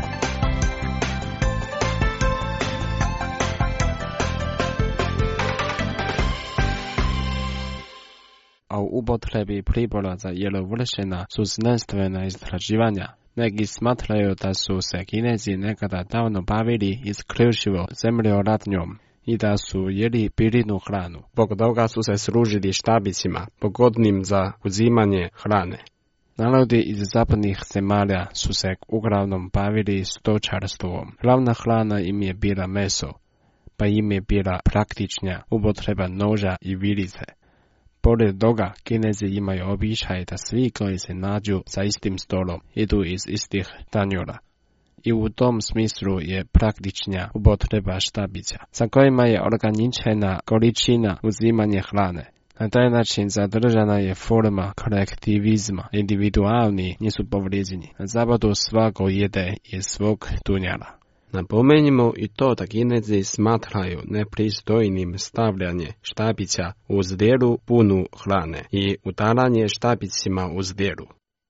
A u upotrebi pribora za jelo vršena su znanstvena istraživanja. Neki smatraju da su se Kinezi nekada davno bavili isključivo zemljoradnjom i da su jeli biljnu hranu. Zbog toga su se služili štabicima, pogodnim za uzimanje hrane. Narodi iz zapadnih zemalja su se uglavnom bavili stočarstvom. Glavna hrana im je bila meso, pa im je bila praktičnja upotreba noža i vilice. Pored toga, Kinezi imaju običaj da svi koji se nađu za istim stolom idu iz istih tanjura. I u tom smislu je praktičnja upotreba štabića, za kojima je ograničena količina uzimanja hrane. Na taj način zadržana je forma kolektivizma, individualni nisu povrijeđeni. Na zapadu svako jede iz svog tunjara. Napomenimo i to da Kinezi smatraju nepristojnim stavljanje štapića u zdjelu punu hrane i udaranje štapicima u zdjelu.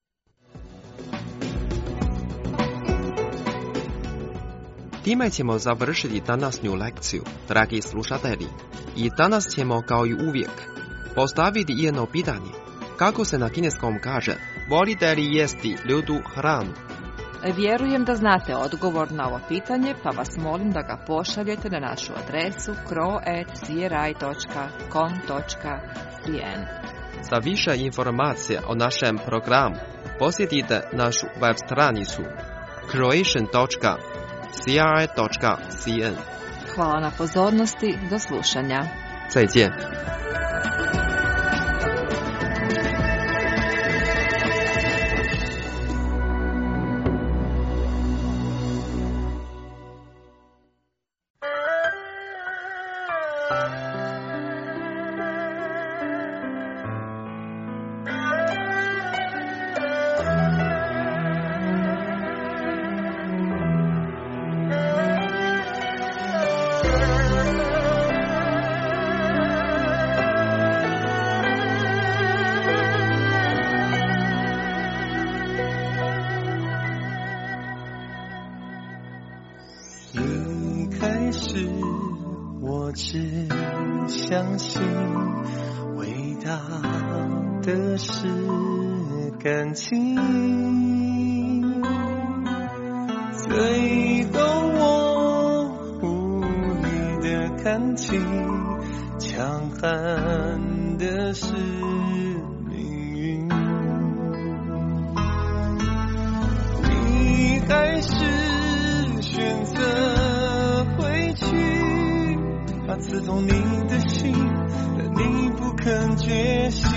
Time ćemo završiti današnju lekciju, dragi slušatelji. I danas ćemo, kao i uvijek, postaviti jedno pitanje. Kako se na kineskom kaže, volite li jesti ljudu hranu? Vjerujem da znate odgovor na ovo pitanje, pa vas molim da ga pošaljete na našu adresu kro at c r i dot com dot c n. Za više informacija o našem programu posjetite našu web stranicu croatian dot c r i dot c n. Hvala na pozornosti, do slušanja. 再见。 我只相信伟大的是感情，最懂我无力的感情，强悍的是命运。你还是选择回去，怕刺痛你的心，但你不肯觉醒。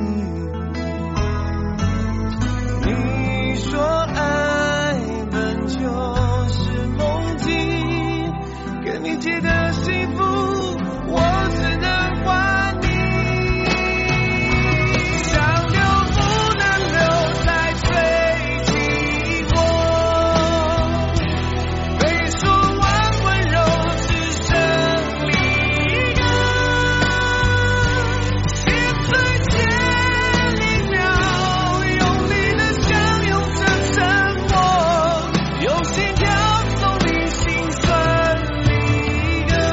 你说爱本就是梦境，跟你借的幸福我只能还你。想留不能留，才最寂寞，被说完温柔只剩离歌，心碎前一秒用力的相拥着沉默，用心跳送你心酸离歌。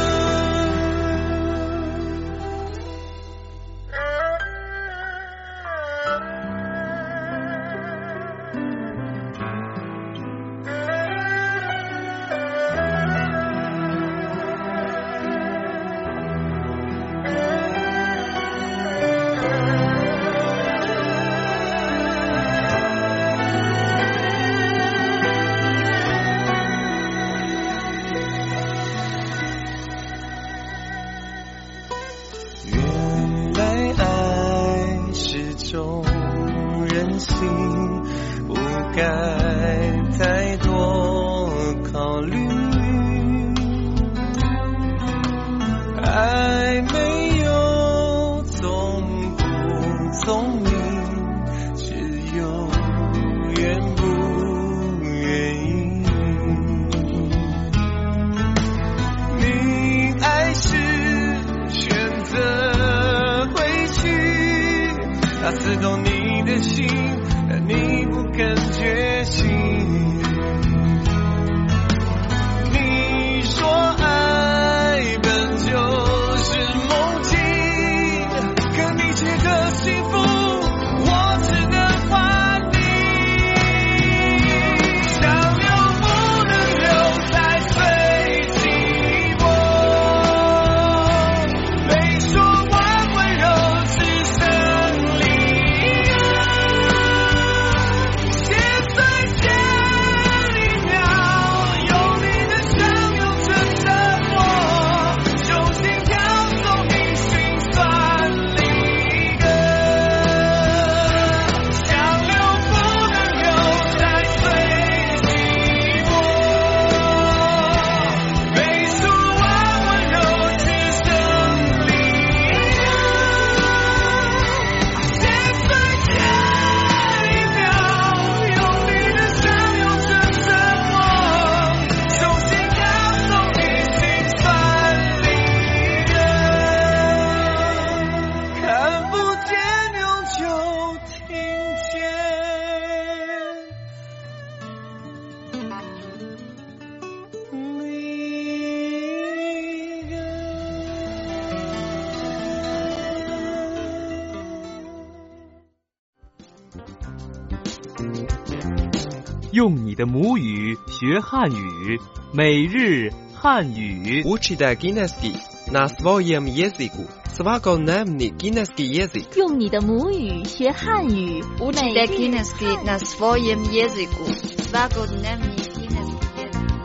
原来爱是种任性，不该太多考虑。爱没有聪不聪明， 它刺痛你的心，但你不肯觉醒。你说爱本就是梦境，可你觉得幸福，我只能还你。想留不能留，才最寂寞。没说完温柔，只剩离岸。现在前一秒，用力的相拥着沉默，用心跳走你心酸离歌。想留不能留，才最寂寞。没说完温柔，只剩离岸。现在前一秒，用力的相拥着沉默，用心跳走你心酸离歌。看不见永久听见。 用你的母语学汉语，每日汉语。 Учите кінеський на своєму язику. Svakodневний кінеський язик. 用你的母语学汉语， Учите кінеський на своєму язику. Svakodневний кінеський язик.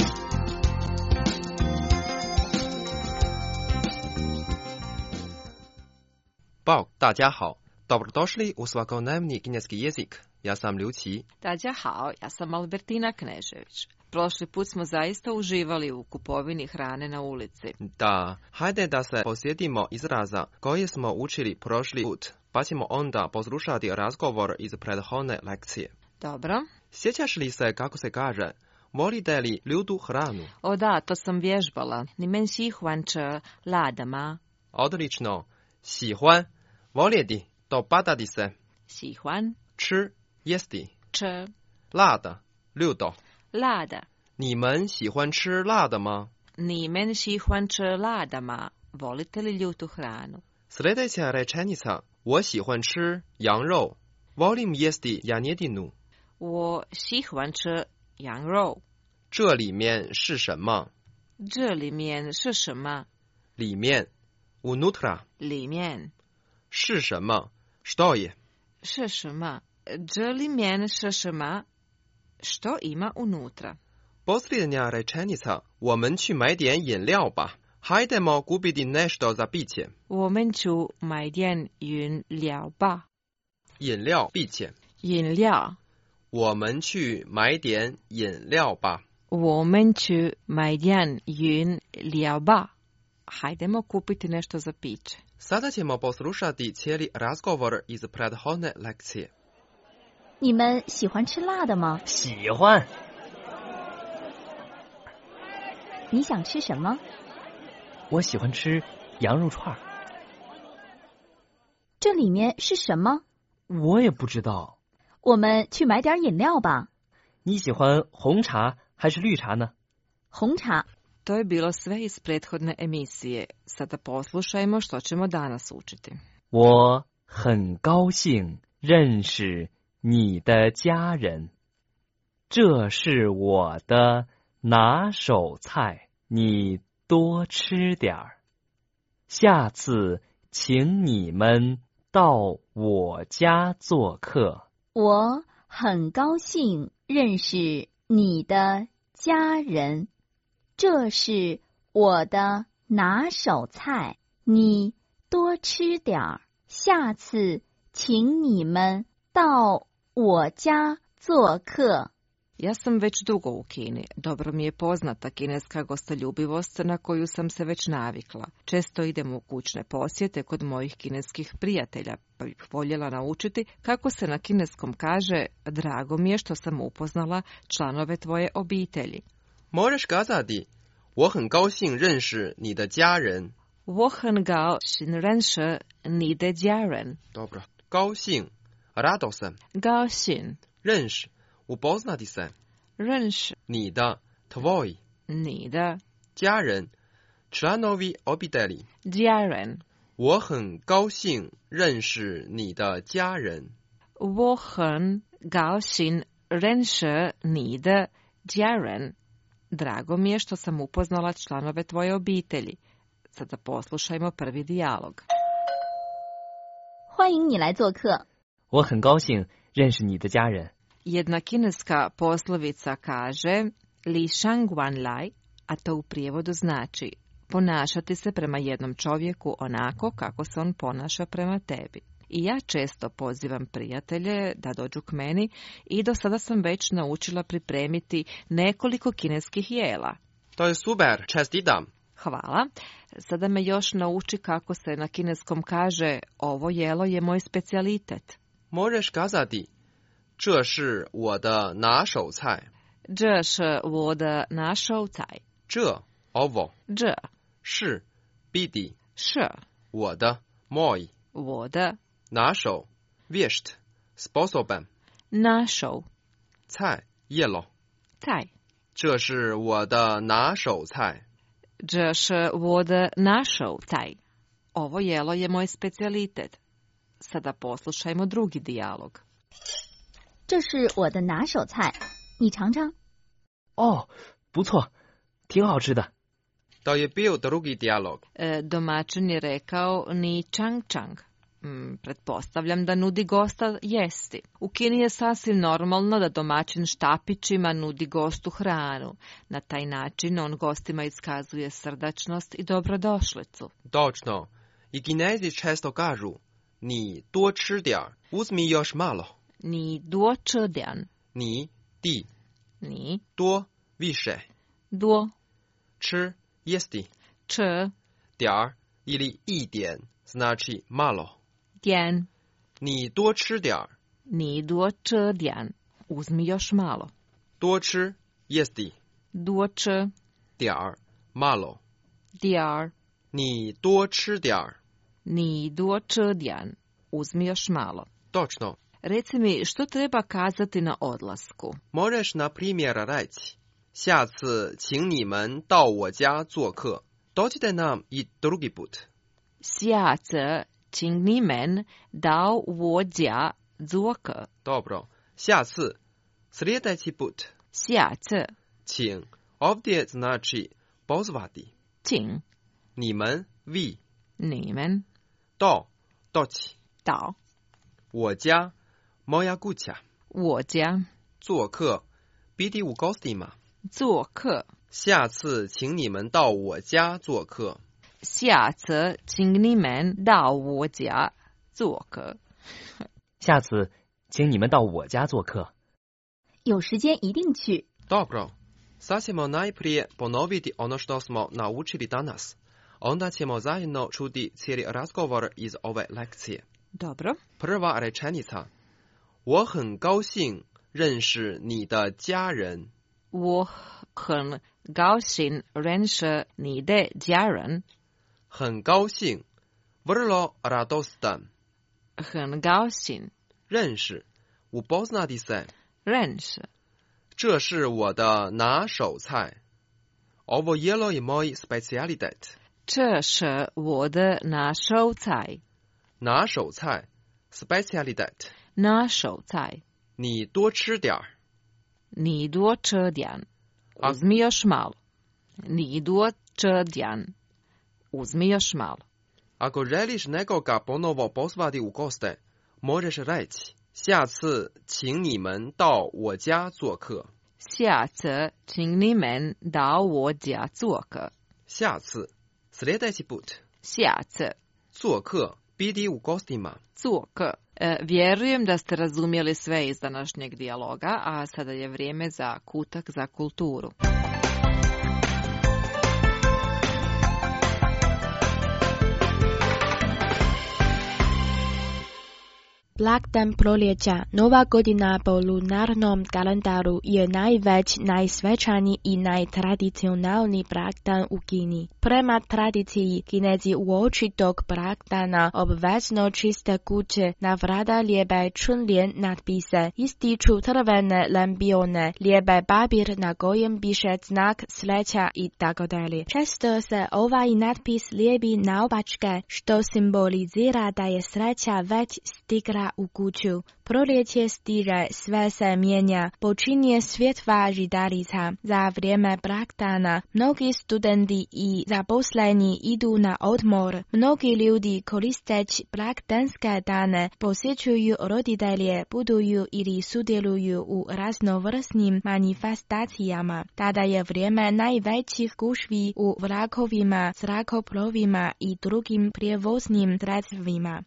报大家好，Dobrodošli u svakodnevni kineski jezik. Ja sam Liu Qi. 大家好, ja sam Albertina Knežević. Prošli put smo zaista uživali u kupovini hrane na ulici. Da, hajde da se posjetimo izraza koje smo učili prošli put, pa ćemo onda poslušati razgovor iz prethodne lekcije. Dobro. Sjećaš li se kako se kaže, volite li ljutu hranu? O da, to sam vježbala. Ni men喜欢吃辣的吗? Odlično. 喜欢 voljeti, dopadati se. 喜欢吃 jesti. 吃辣的 ljuto. 辣的。 你们喜欢吃辣的吗？ Ni men喜欢吃辣的吗? Volite li ljutu hranu? Sljedeća rečenica, 我喜欢吃羊肉 volim jesti janjetinu. 我喜欢吃羊肉。 这里面是什么？ 这里面是什么？ 里面 unutra. 里面是什么 što je? 是什么？这里面是什么？ Što ima unutra? Posljednja rečenica, 我们去买点饮料吧。Hajdemo kupiti nešto za piće. 我们去买点饮料吧。 饮料 piće. 饮料。 我们去买点饮料吧。 我们去买点饮料吧。Hajdemo kupiti nešto za piće. Sada ćemo poslušati cijeli razgovor iz prethodne lekcije. 你们喜欢吃辣的吗？ 喜欢。 你想吃什么？ 我喜欢吃羊肉串。 这里面是什么？ 我也不知道。 我们去买点饮料吧。 你喜欢红茶还是绿茶呢？ 红茶。 To je bilo sve iz prethodne emisije. Sada poslušajmo što ćemo danas učiti. 我很高兴认识你的家人，这是我的拿手菜，你多吃点儿。下次请你们到我家做客。 我很高兴认识你的家人，这是我的拿手菜，你多吃点儿。下次请你们到我家做客。 Ja sam već dugo u Kini. Dobro mi je poznata kineska gostoljubivost na koju sam se već navikla. Često idem u kućne posjete kod mojih kineskih prijatelja, pa bih voljela naučiti kako se na kineskom kaže drago mi je što sam upoznala članove tvoje obitelji. Možeš kazati 我很高兴认识你的家人。 我很高兴认识你的家人。 Dobro. 高兴 radosan, 高兴认识 upoznati se, 认识你的 tvoj, 你的家人 članovi obitelji, 家人我很高兴认识你的家人。 我很高兴认识你的家人. Drago mi je što sam upoznala članove tvoje obitelji. Sada poslušajmo prvi dijalog. 欢迎你来做客。 我很高兴认识你的家人。 Jedna kineska poslovica kaže li shang wan lai, a to u prijevodu znači ponašati se prema jednom čovjeku onako kako se on ponaša prema tebi. I ja često pozivam prijatelje da dođu k meni i do sada sam već naučila pripremiti nekoliko kineskih jela. To je super, čestitam. Hvala. Sada me još nauči kako se na kineskom kaže ovo jelo je moj specijalitet. Možeš kazati 这是我的拿手菜。 这是我的拿手菜。 这 ovo 这是 biti 是我的 moj 我的拿手 vješt sposoban 拿手菜 jelo 菜。 这是我的拿手菜。 这是我的拿手菜。Ovo jelo je moj specijalitet. Sada poslušajmo drugi dijalog. 这是我的拿手菜，你尝尝。 哦，不错，挺好吃的。 To je bio drugi dijalog. E, domaćin je rekao ni čang čang. Mm, pretpostavljam da nudi gosta jesti. U Kini je sasvim normalno da domaćin štapićima nudi gostu hranu. Na taj način on gostima iskazuje srdačnost i dobrodošlicu. Točno. I Kinezi često kažu ni 多吃点儿 uzmi još malo. Ni 多吃点 ni ti ni 多 više 多吃 jesti 吃点儿 ili 一点 znači malo 点你多吃点儿 ni 多吃点 uzmi još malo 多吃 jesti 多吃点儿 malo 点儿你多吃点儿 ni 多吃点 uzmi još malo. Točno. Reci mi, što treba kazati na odlasku? Možeš na primjer reći 下次请你们到我家做客 dođite nam i drugi put. 下次请你们到我家做客 Dobro. 下次 sljedeći put. 下次请 ovdje znači pozvati. 请你们 vi 你们到 doći 到我家 moja kuća 我家做客 biti u gostima 做客下次请你们到我家做客下次请你们到我家做客下次请你们到我家做客有时间一定去 Dobro. Sad ćemo najprije ponoviti ono što smo naučili danas. Onda ćemo zajedno čuti cijeli razgovor iz ove lekcije. Dobro. Prva rečenica. 我很高兴认识你的家人。 我很高兴认识你的家人。 很高兴 vrlo radostan 很高兴认识 upoznati se 认识这是我的拿手菜 ovo jelo je moj specijalitet 这是我的拿手菜拿手菜 specijalitet 拿手菜你多吃点儿你多吃点 uzmi još malo 你多吃点 uzmi još malo Ako želiš nekoga ponovo pozvati u goste, možeš reći 下次请你们到我家做客下次请你们到我家做客下次 sljedeći put 下次做客 biti u gostima 做客 e, vjerujem da ste razumjeli sve iz današnjeg dijaloga, a sada je vrijeme za kutak za kulturu. Blagdan proljeća, Nova godina po lunarnom kalendaru je najveći, najsvečaniji i najtradicionalniji blagdan u Kini. Prema tradiciji, Kinezi uoči tog blagdana obvezno čiste kuće, na vrata lijebe čunljen natpise, ističu crvene lampione, lijebe papir na kojem piše znak sreća i tako dalje. Često se ovaj natpis lijebi naopačke, što simbolizira da je sreća već stigla u kuću. Proljeće stiže, sve se mijenja, počinje svjetla žitarica. Za vrijeme blagdana mnogi studenti i zaposleni idu na odmor. Mnogi ljudi koristeći blagdanske dane posjećuju roditelje, putuju ili sudjeluju u raznovrsnim manifestacijama. Tada je vrijeme najvećih gužvi u vlakovima, zrakoplovima i drugim prijevoznim sredstvima.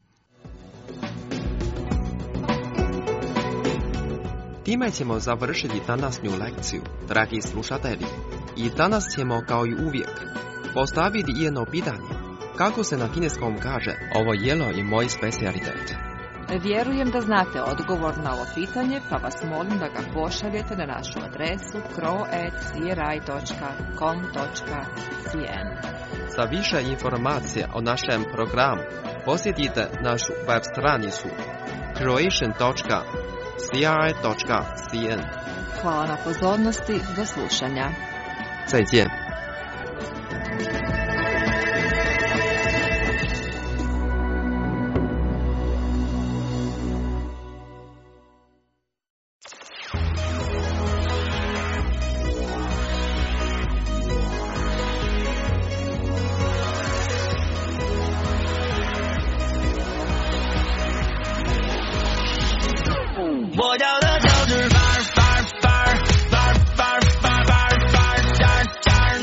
Time ćemo završiti današnju lekciju, dragi slušatelji. I danas ćemo, kao i uvijek, postaviti jedno pitanje. Kako se na kineskom kaže, ovo jelo je moj specijalitet? Vjerujem da znate odgovor na ovo pitanje, pa vas molim da ga pošaljete na našu adresu kro at c r i dot com dot c n. Za više informacija o našem programu posjetite našu web stranicu croatian dot c r i dot c n. Hvala na pozornosti, do slušanja. 再见。 我叫的就是范儿范儿范儿范儿范儿范儿范儿范儿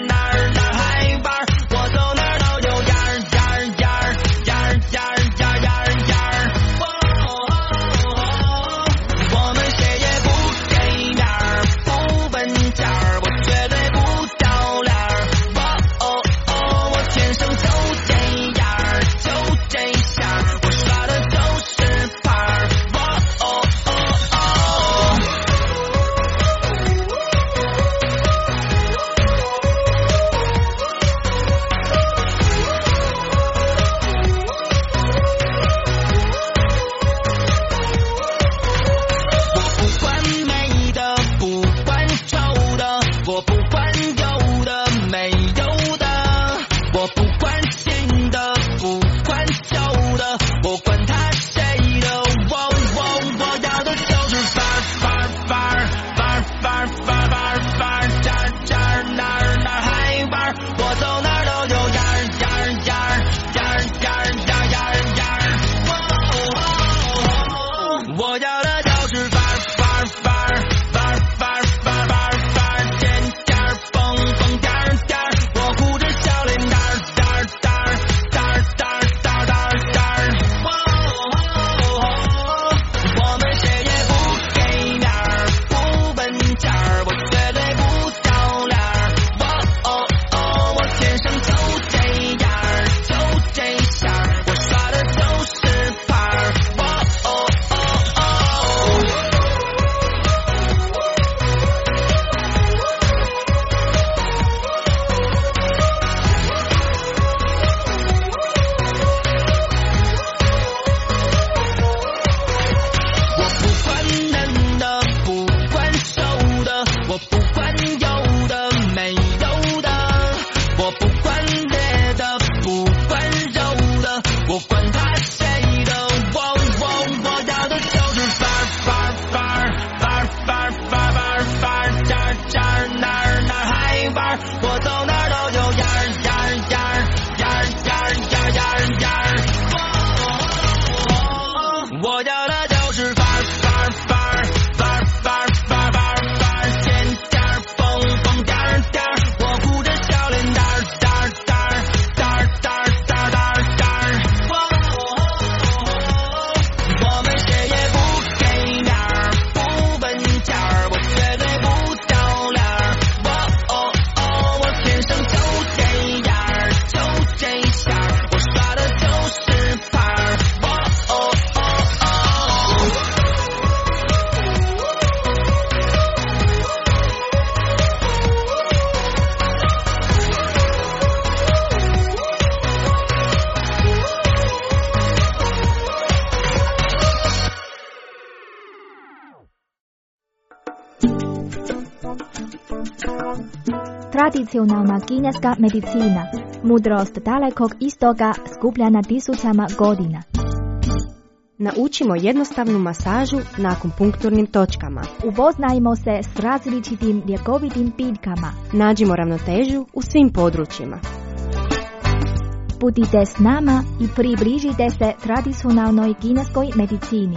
Tradicionalna kineska medicina, mudrost dalekog istoga skupljena tisućama godina. Naučimo jednostavnu masažu na akupunkturnim točkama. Upoznajmo se s različitim ljekovitim biljkama. Nađimo ravnotežu u svim područjima. Budite s nama i približite se tradicionalnoj kineskoj medicini.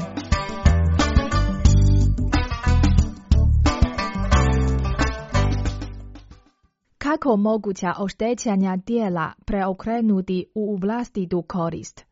Kako moguća oštećenja tijela preokrenuti u vlastitu korist?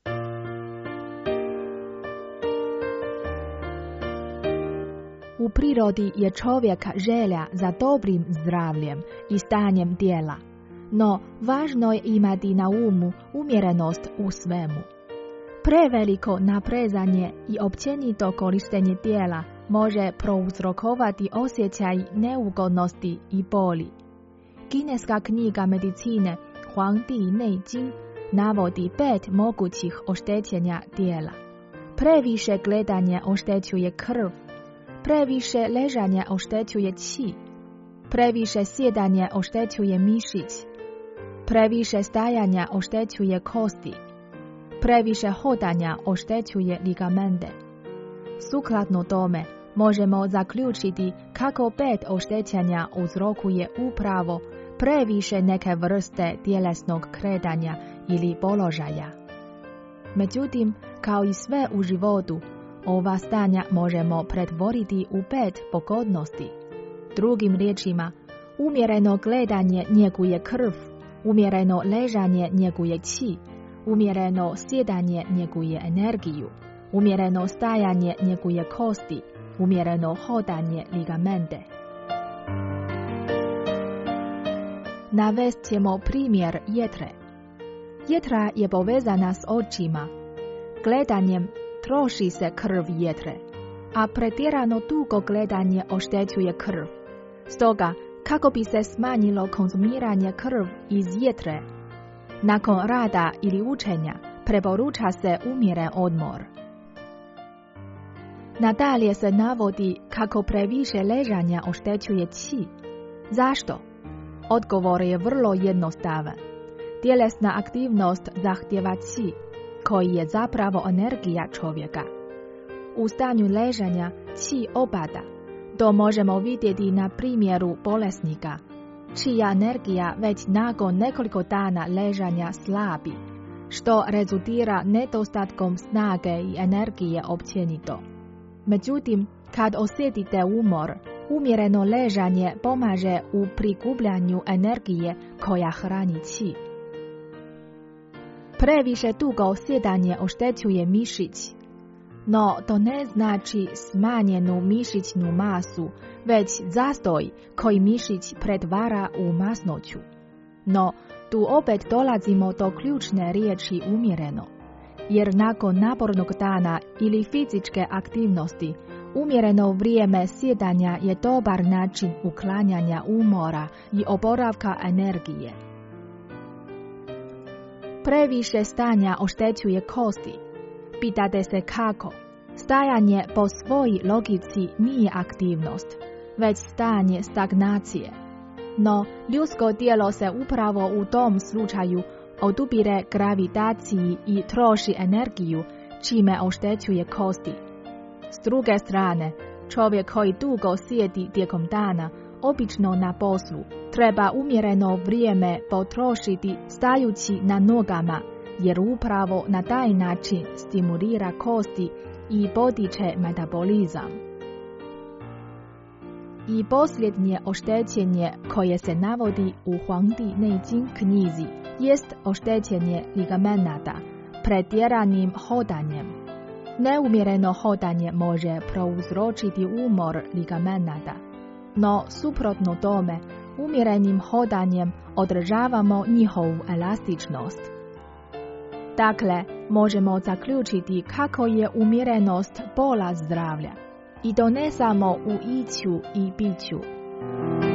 U prirodi je čovjeka želja za dobrim zdravljem i stanjem tijela, no važno je imati na umu umjerenost u svemu. Preveliko naprezanje i općenito korištenje tijela može prouzrokovati osjećaj neugodnosti i boli. Kineska knjiga medicine Huangdi Neijing navodi pet mogućih oštećenja tijela. Previše gledanje oštećuje krv, previše ležanje oštećuje qi, previše sjedanje oštećuje mišić, previše stajanja oštećuje kosti, previše hodanja oštećuje ligamente. Sukladno tome, možemo zaključiti kako pet oštećenja uzrokuje upravo previše neke vrste tjelesnog kretanja ili položaja. Međutim, kao i sve u životu, ova stanja možemo pretvoriti u pet pogodnosti. Drugim riječima, umjereno gledanje njeguje krv, umjereno ležanje njeguje qi, umjereno sjedanje njeguje energiju, umjereno stajanje njeguje kosti, umjereno hodanje ligamente. Navest ćemo primjer jetre. Jetra je povezana s očima. Gledanjem troši se krv jetre, a pretjerano dugo gledanje oštećuje krv. Stoga, kako bi se smanjilo konzumiranje krv iz jetre, nakon rada ili učenja preporuča se umjeren odmor. Nadalje se navodi kako previše ležanja oštećuje qi. Zašto? Odgovor je vrlo jednostavan. Tjelesna aktivnost zahtjeva qi, koji je zapravo energija čovjeka. U stanju ležanja qi opada. To možemo vidjeti na primjeru bolesnika, čija energija već nakon nekoliko dana ležanja slabi, što rezultira nedostatkom snage i energije općenito. Međutim, kad osjetite umor, umjereno ležanje pomaže u prikupljanju energije koja hrani qi. Previše dugo sjedanje oštećuje mišić, no to ne znači smanjenu mišićnu masu, već zastoj koji mišić pretvara u masnoću. No, tu opet dolazimo do ključne riječi umjereno, jer nakon napornog dana ili fizičke aktivnosti, umjereno vrijeme sjedanja je dobar način uklanjanja umora i oporavka energije. Previše stanja oštećuje kosti. Pitate se kako? Stajanje po svojoj logici nije aktivnost, već stanje stagnacije. No, ljudsko tijelo se upravo u tom slučaju odupire gravitaciji i troši energiju, čime oštećuje kosti. S druge strane, čovjek koji dugo sjedi tijekom dana, obično na poslu, treba umjereno vrijeme potrošiti stajući na nogama, jer upravo na taj način stimulira kosti i potiče metabolizam. I posljednje oštećenje koje se navodi u Huangdi Neijing knjizi jest oštećenje ligamenata pretjeranim hodanjem. Neumjereno hodanje može prouzročiti umor ligamenata, no suprotno tome, umjerenim hodanjem održavamo njihovu elastičnost. Dakle, možemo zaključiti kako je umjerenost pola zdravlja, i to ne samo u iću i piću.